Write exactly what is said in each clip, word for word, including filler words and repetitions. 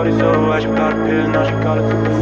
Shorty so high, she got a pill, now she call it super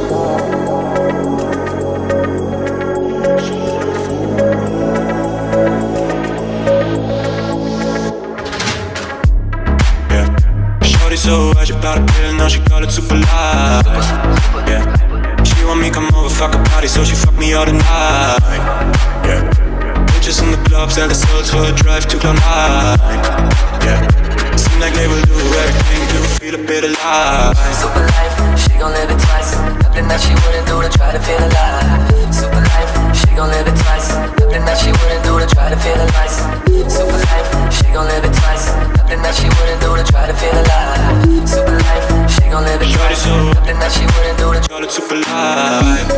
Yeah. Shorty so high, she got a pill, now she call it super light. Yeah. She want me come over, fuck a party, so she fuck me all the night. Yeah. Bitches in the club, sell the souls for a drive to Cloud nine. Yeah. Seem like they will do everything to feel a bit alive. Super life, she gon' live it twice. Nothing that she wouldn't do to try to feel alive. Super life, she gon' live it twice. Nothing that she wouldn't do to try to feel alive. Super life, she gon' live it twice. Nothing that she wouldn't do to try to feel alive. Super life, she gon' live it twice. Nothing that she wouldn't do to call it super life.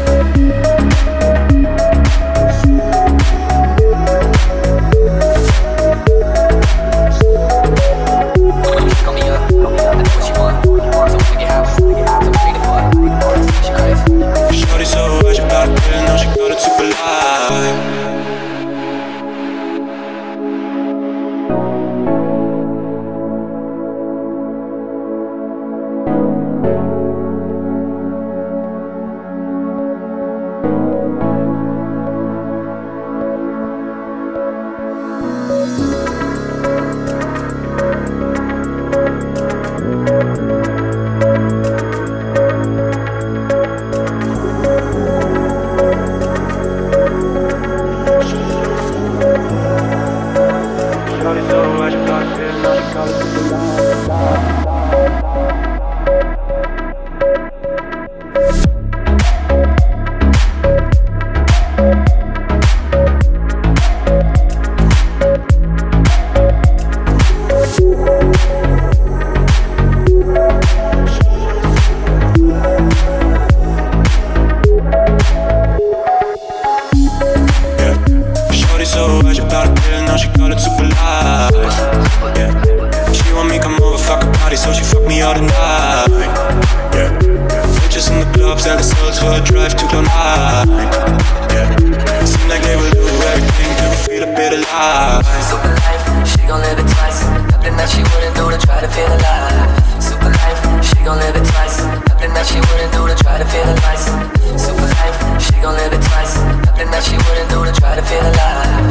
Shorty so high, she got a pill, now she call it super light. Shorty so high, she got a pill, now she call it super light. So high, she got a pill, now she call it super light. Yeah. She want me come over, fuck a party, so she fuck me all the night. Yeah. Bitches in the club, sell the souls for a drive to Cloud nine. Yeah. Seem like they will do everything to feel a bit alive. Super life, she gon' live it twice. Nothing that she wouldn't do to try to feel alive. Super life, she gon' live it twice. Nothing that she wouldn't do to try to feel alive. Super life, she gon' live it twice. Nothing that she wouldn't do to try to feel alive.